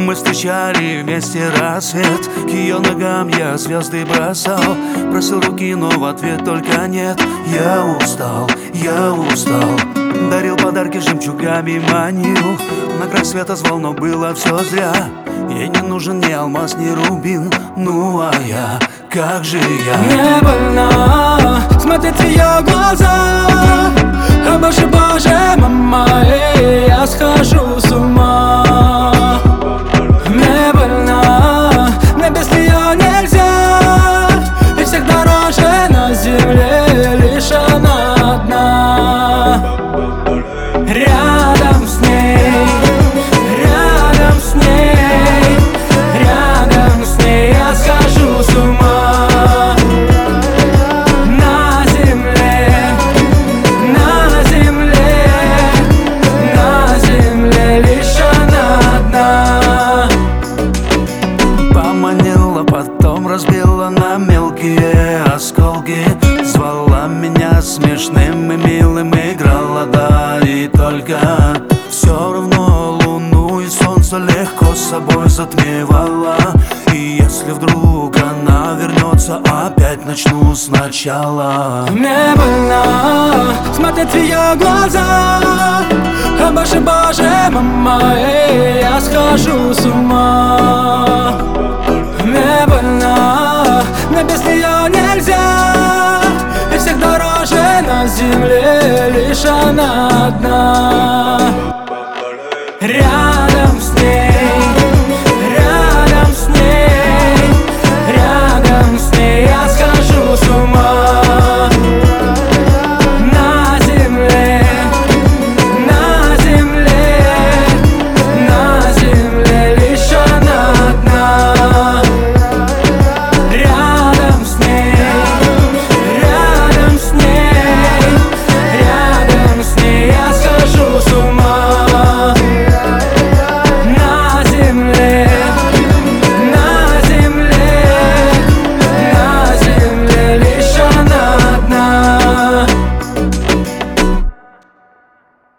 Мы встречали вместе рассвет, к ее ногам я звезды бросал. Просил руки, но в ответ только нет. Я устал, я устал. Дарил подарки, жемчугами манил. На край света звал, но было все зря. Ей не нужен ни алмаз, ни рубин. Ну а я, как же я? Мне больно смотреть в ее глаза. О боже, боже, мама, я схожу с ума. Мне больно, мне без нее нельзя. И всех дороже на земле лишь она одна. Рядом с ней, рядом с ней, рядом с ней я схожу с ума. На земле, на земле, на земле лишь она одна. Поманила, потом разбила на мелкие осколки. Звала меня смешным и милым, играла, да и только. Все равно луну и солнце легко с собой затмевала. И если вдруг она вернется, опять начну сначала. Мне больно смотреть в ее глаза. О боже, боже, мама, я схожу с ума. Мне больно, мне без нее нельзя. И всех дороже на земле лишь она одна.